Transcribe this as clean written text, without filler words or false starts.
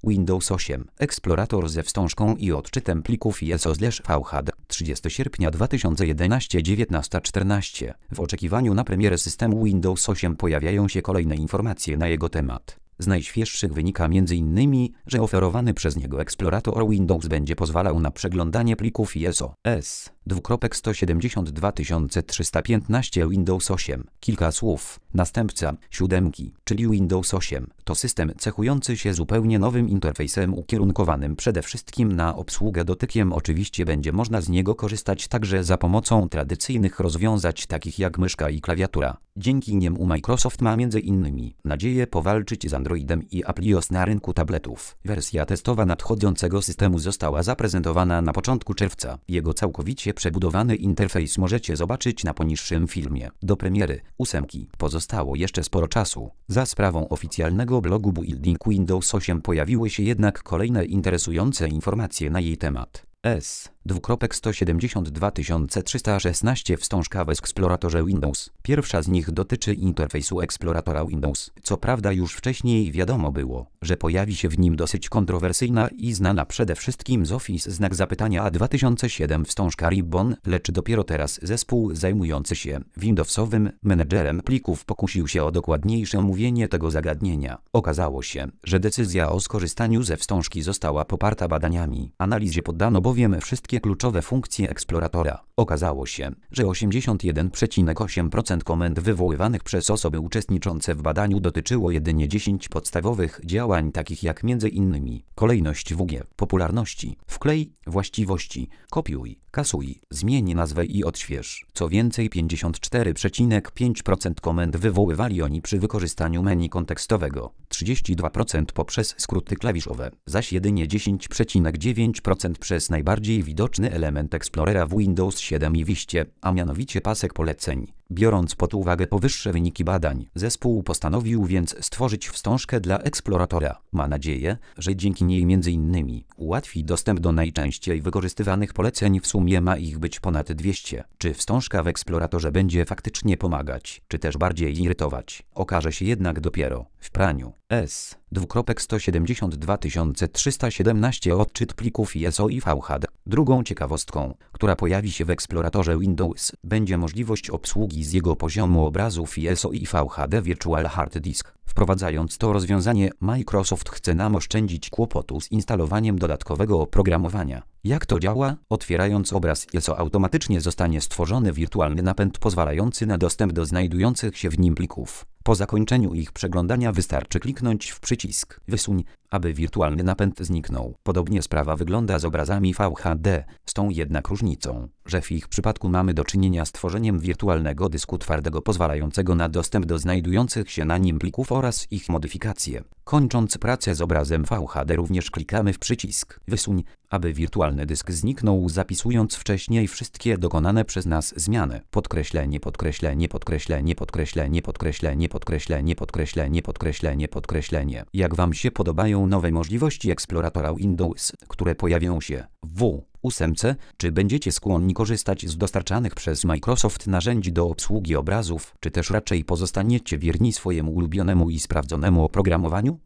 Windows 8. Eksplorator ze wstążką i odczytem plików ISO/VHD. 30 sierpnia 2011 19:14. W oczekiwaniu na premierę systemu Windows 8 pojawiają się kolejne informacje na jego temat. Z najświeższych wynika m.in., że oferowany przez niego eksplorator Windows będzie pozwalał na przeglądanie plików ISO S:272.315 Windows 8. Kilka słów. Następca 7, czyli Windows 8, to system cechujący się zupełnie nowym interfejsem ukierunkowanym przede wszystkim na obsługę dotykiem. Oczywiście będzie można z niego korzystać także za pomocą tradycyjnych rozwiązań takich jak myszka i klawiatura. Dzięki niemu Microsoft ma m.in. nadzieję powalczyć z Androidem i iOS na rynku tabletów. Wersja testowa nadchodzącego systemu została zaprezentowana na początku czerwca. Jego całkowicie przebudowany interfejs możecie zobaczyć na poniższym filmie. Do premiery 8 pozostało jeszcze sporo czasu. Za sprawą oficjalnego blogu Building Windows 8 pojawiły się jednak kolejne interesujące informacje na jej temat. S:272.316 wstążka w eksploratorze Windows. Pierwsza z nich dotyczy interfejsu eksploratora Windows. Co prawda już wcześniej wiadomo było, że pojawi się w nim dosyć kontrowersyjna i znana przede wszystkim z Office znak zapytania A2007 wstążka Ribbon, lecz dopiero teraz zespół zajmujący się Windowsowym menedżerem plików pokusił się o dokładniejsze omówienie tego zagadnienia. Okazało się, że decyzja o skorzystaniu ze wstążki została poparta badaniami. Analizie poddano bowiem wszystkie kluczowe funkcje eksploratora. Okazało się, że 81,8% komend wywoływanych przez osoby uczestniczące w badaniu dotyczyło jedynie 10 podstawowych działań takich jak m.in. kolejność WG, popularności, wklej, właściwości, kopiuj, kasuj, zmień nazwę i odśwież. Co więcej 54,5% komend wywoływali oni przy wykorzystaniu menu kontekstowego, 32% poprzez skróty klawiszowe, zaś jedynie 10,9% przez najbardziej widoczny element Explorera w Windows 7 i Viście, a mianowicie pasek poleceń. Biorąc pod uwagę powyższe wyniki badań, zespół postanowił więc stworzyć wstążkę dla eksploratora. Ma nadzieję, że dzięki niej m.in. ułatwi dostęp do najczęściej wykorzystywanych poleceń, w sumie ma ich być ponad 200. Czy wstążka w eksploratorze będzie faktycznie pomagać, czy też bardziej irytować, okaże się jednak dopiero w praniu. S:272.317 odczyt plików ISO i VHD. Drugą ciekawostką, która pojawi się w eksploratorze Windows, będzie możliwość obsługi z jego poziomu obrazów ISO i VHD Virtual Hard Disk. Wprowadzając to rozwiązanie, Microsoft chce nam oszczędzić kłopotu z instalowaniem dodatkowego oprogramowania. Jak to działa? Otwierając obraz ISO automatycznie zostanie stworzony wirtualny napęd pozwalający na dostęp do znajdujących się w nim plików. Po zakończeniu ich przeglądania wystarczy kliknąć w przycisk Wysuń, aby wirtualny napęd zniknął. Podobnie sprawa wygląda z obrazami VHD, z tą jednak różnicą, że w ich przypadku mamy do czynienia z tworzeniem wirtualnego dysku twardego pozwalającego na dostęp do znajdujących się na nim plików oraz ich modyfikacje. Kończąc pracę z obrazem VHD również klikamy w przycisk Wysuń, aby wirtualny dysk zniknął, zapisując wcześniej wszystkie dokonane przez nas zmiany. Podkreślenie, podkreślenie, podkreślenie, podkreślenie, podkreślenie, podkreślenie, podkreślenie, podkreślenie, podkreślenie. Jak Wam się podobają nowe możliwości eksploratora Windows, które pojawią się w 8? Czy będziecie skłonni korzystać z dostarczanych przez Microsoft narzędzi do obsługi obrazów, czy też raczej pozostaniecie wierni swojemu ulubionemu i sprawdzonemu oprogramowaniu?